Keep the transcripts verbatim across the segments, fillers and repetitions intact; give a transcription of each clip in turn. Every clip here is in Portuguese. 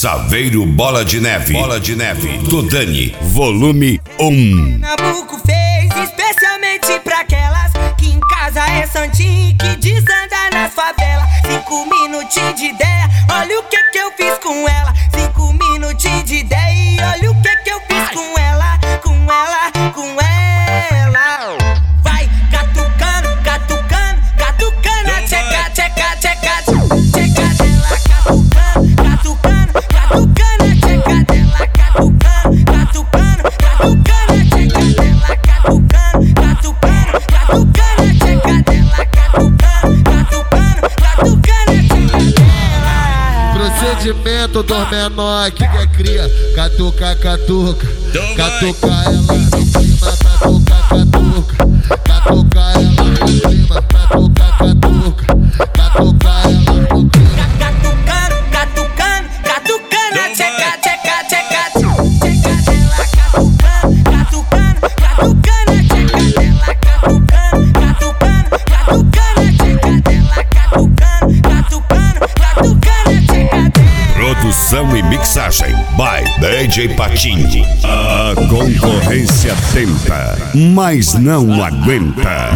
Saveiro Bola de Neve, Bola de Neve, do Dani, volume um. Nabuco fez especialmente pra aquelas que em casa é santinho, que desanda nas favelas. Cinco minutinhos de ideia, olha o que que eu fiz com ela. Cinco minutinhos de ideia e olha o que que eu fiz com ela, com ela, com ela. Vai catucando, catucando, catucando, tcheca, tcheca, tcheca, tcheca dela, catucando, catucando, catucando, tcheca dela, catucando, catucando, catucando, tcheca dela, catucando, catucando, catucando, tcheca dela, catucando, catucando, catucando, tcheca dela. Procedimento dos menores que quer cria, catuca, catuca, catuca ela no clima, catuca, catuca, catuca ela no clima, catuca, catuca, catuca ela no clima. Catucando, catucando, catucando, tcheca, tcheca, tcheca, tcheca dela, catucando, catucando, catucando, tcheca dela, catucando, catucando, catucando, tcheca dela, catucando, catucando, catucando, tcheca dela. Produção e mixagem by D J Patinho. A concorrência tenta, mas não aguenta.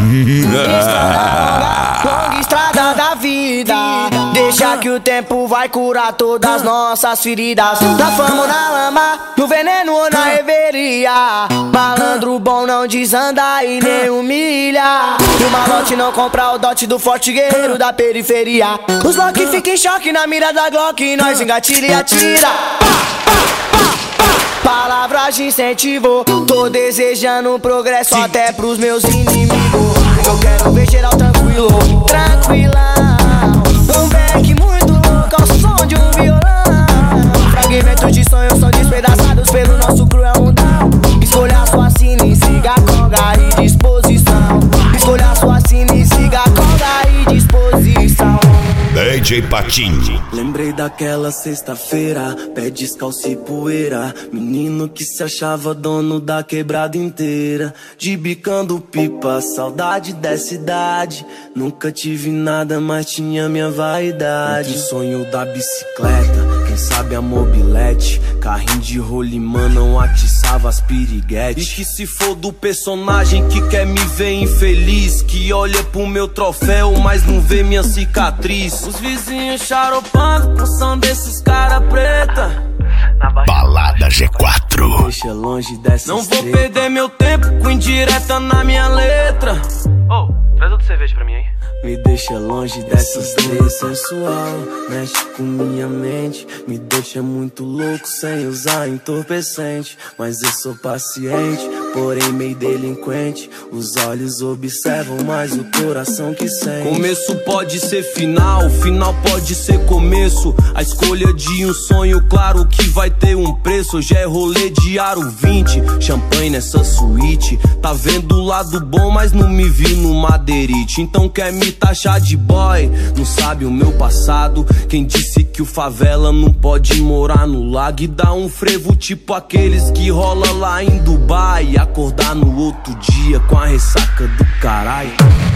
Longa estrada da vida, deixa que o tempo vai curar todas as nossas feridas. Na fama ou na lama, no veneno ou na reveria, malandro bom não desanda e nem humilha. E o malote não compra o dote do forte guerreiro da periferia. Os Loki ficam em choque na mira da Glock, nós engatilha e atira. Palavras de incentivo, tô desejando progresso até pros meus inimigos. Eu quero ver geral tranquilo, tranquilão. Um back muito louco ao som de um violão. Fragmentos de sonhos são despedaçados pelo nosso cruel mundão. Escolha sua sina e siga com garra e disposição. Escolha sua sina e siga com garra e disposição. D J Patinho. Lembrei daquela sexta-feira, pé descalço e poeira. Menino que se achava dono da quebrada inteira. De bicando pipa, saudade dessa idade. Nunca tive nada, mas tinha minha vaidade. O sonho da bicicleta, quem sabe a mobilete. Carrinho de rolimã não atiçava as piriguetes. E que se for do personagem que quer me ver infeliz, que olha pro meu troféu, mas não vê minha cicatriz. Os vizinhos charopando com som desses cara preta. Balada G quatro. Deixa longe dessa Não vou perder meu tempo com indireta na minha letra. Oh, traz outra cerveja pra mim, hein? Me deixa longe dessas três sensual, mexe com minha mente, me deixa muito louco sem usar entorpecente. Mas eu sou paciente, porém meio delinquente. Os olhos observam, mas o coração que sente. Começo pode ser final, final pode ser começo. A escolha de um sonho, claro que vai ter um preço. Hoje é rolê de aro vinte, champanhe nessa suíte. Tá vendo o lado bom, mas não me vi no madeirite. Então quer me taxar de boy, não sabe o meu passado. Quem disse que o favela não pode morar no lago e dar um frevo tipo aqueles que rola lá em Dubai e acordar no outro dia com a ressaca do caralho.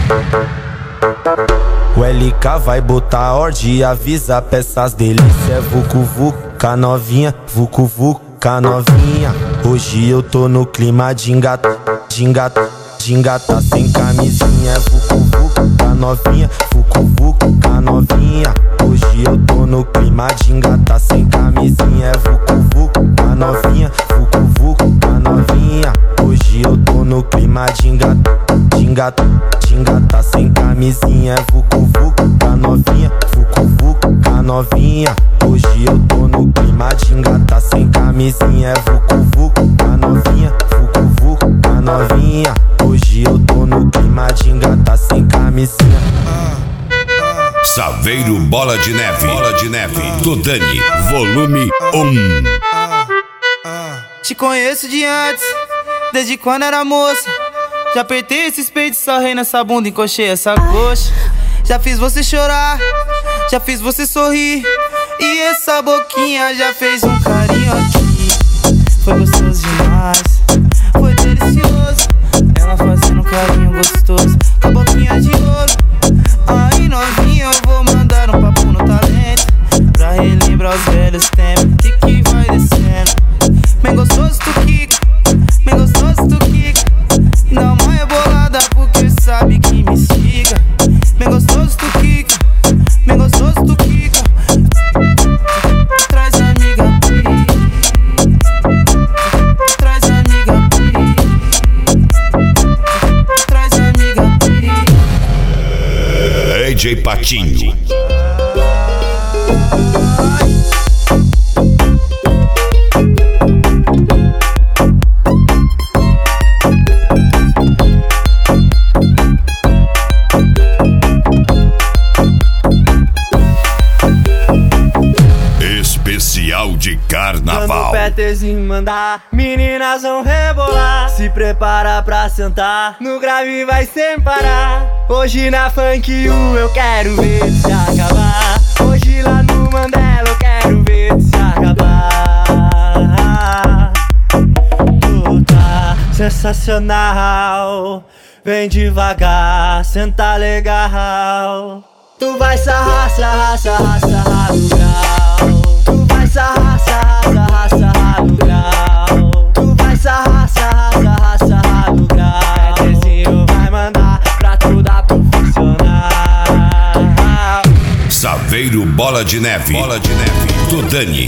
O L K vai botar ordem e avisa peças delícia. Vucu vuca novinha, vucu vuca novinha. Hoje eu tô no clima de engata, de engata, de engata sem camisinha. Vucu vuca novinha, vucu vuca novinha. Hoje eu tô no clima de engata sem camisinha. Vucu vuca novinha, vucu vuca novinha. Hoje eu tô no clima de engata, de engata, de engata sem camisinha. Vucu vuca novinha, vucu vuca novinha. Hoje eu tô no clima de engata sem camisinha. Vucu vuca novinha, vucu vuca novinha. Hoje eu tô no clima de engata sem camisinha. Saveiro Bola de Neve, Bola de Neve, do Dani, volume um. Te conheço de antes, desde quando era moça. Já apertei esses peitos, sarrei nessa bunda, encoxei essa coxa. Já fiz você chorar, já fiz você sorrir. E essa boquinha já fez um carinho aqui. Foi gostoso demais, foi delicioso. Ela fazendo um carinho gostoso, com a boquinha de ouro. Aí novinha eu vou mandar um papo no talento, pra relembrar os velhos tempos. Que Patinho. Especial de carnaval. Quando o Peterzinho mandar, meninas vão rebolar. Se prepara pra sentar, no grave vai sem parar. Hoje na Funk U eu quero ver se acabar. Hoje lá no Mandela eu quero ver se acabar. Tu tá sensacional, vem devagar, senta legal. Tu vai sarrar, sarrar, sarrar, sarrar no grau. Tu vai sarrar, sarrar, sarrar, sarrar no grau. Tu vai sarrar, sarrar, sarrar, sarrar no grau. Peterzinho vai mandar pra tudo funcionar. Saveiro Bola de Neve, Bola de Neve, do Dani.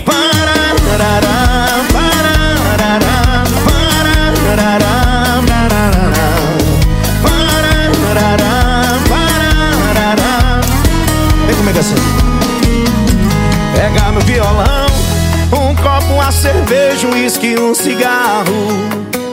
Vem comigo assim. Pega meu violão, um copo, uma cerveja, um uísque, um cigarro.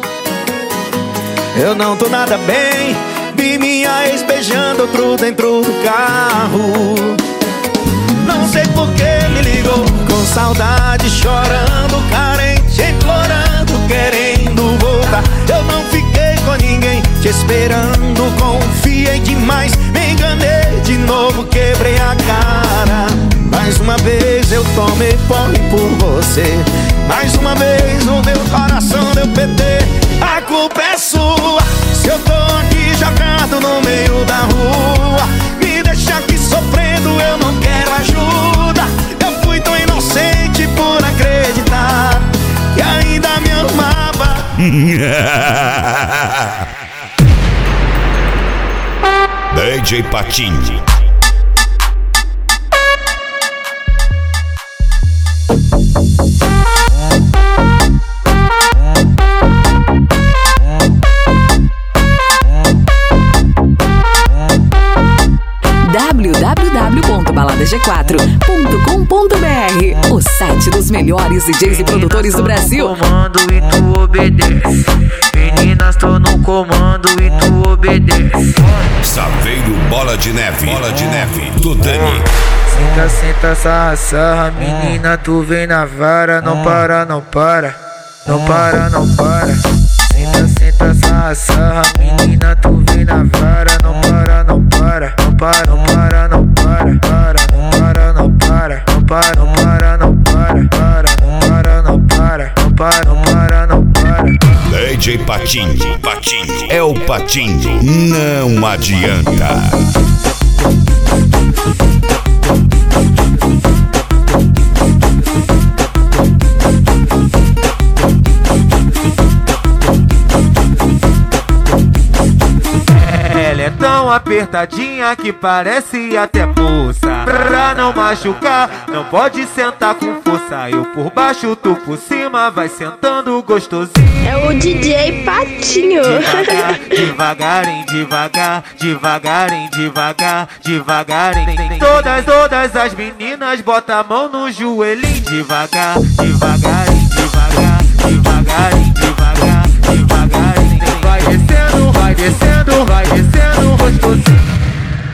Eu não tô nada bem, vi minha ex beijando outro dentro do carro. Não sei por que me ligou, com saudade, chorando, carente, implorando, querendo voltar. Eu não fiquei com ninguém, te esperando, confiei demais, me enganei de novo, quebrei a cara. Mais uma vez eu tomei porre por você. Mais uma vez o meu coração deu P T. A culpa é sua, se eu tô aqui jogado no meio da rua. Me deixa aqui sofrendo, eu não quero ajuda. Eu fui tão inocente por acreditar que ainda me amava. D J Patinho. w w w ponto balada g quatro ponto com ponto b r, o site dos melhores D Js e produtores do Brasil. No comando e tu obedece. Meninas, tô no comando e tu obedece. Saveiro Bola de Neve, Bola de Neve, do Dani. Senta, senta, sarra, sarra. Menina, tu vem na vara. Não para, não para. Não para, não para. Senta, senta, sarra, sarra. Menina, tu vem na vara. Não para, não para. Não para, não para, não para. Para, não para, não para. Não para, não para, não para. Para, não para, não para. Não para, não para, não para. D J Patinho, Patinho, é o Patinho, não adianta. Ela é tão apertadinha que parece até poça. Pra não machucar, não pode sentar com força. Eu por baixo, tu por cima, vai sentando gostosinho. É o D J Patinho. Devagar, devagarinho, devagar, devagarinho, devagar, devagarinho. Todas, todas as meninas, bota a mão no joelhinho. Devagar, devagarinho.